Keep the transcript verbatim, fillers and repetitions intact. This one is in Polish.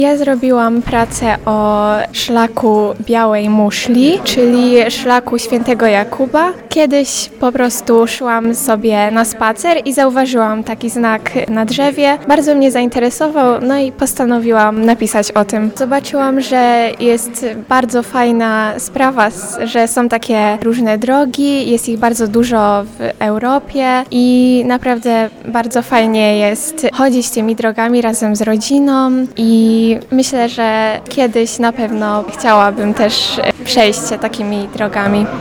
Ja zrobiłam pracę o szlaku Białej Muszli, czyli szlaku Świętego Jakuba. Kiedyś po prostu szłam sobie na spacer i zauważyłam taki znak na drzewie. Bardzo mnie zainteresował, no i postanowiłam napisać o tym. Zobaczyłam, że jest bardzo fajna sprawa, że są takie różne drogi, jest ich bardzo dużo w Europie i naprawdę bardzo fajnie jest chodzić tymi drogami razem z rodziną i myślę, że kiedyś na pewno chciałabym też przejść takimi drogami.